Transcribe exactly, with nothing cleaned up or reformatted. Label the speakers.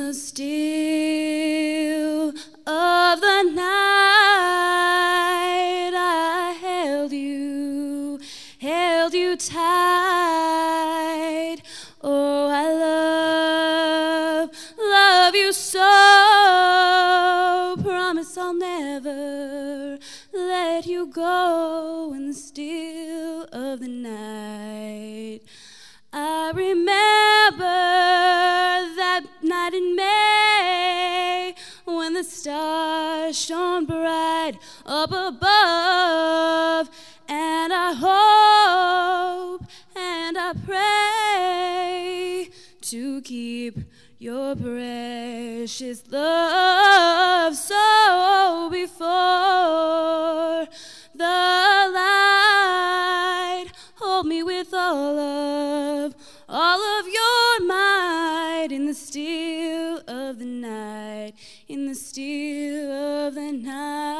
Speaker 1: the still of the night, I held you, held you tight. Oh, I love, love you so. Promise I'll never let you go in the still of the night. I remember that night in May when the stars shone bright up above, and I hope and I pray to keep your precious love. So before the light, hold me with all of, all of your might in the still of the night, in the still of the night.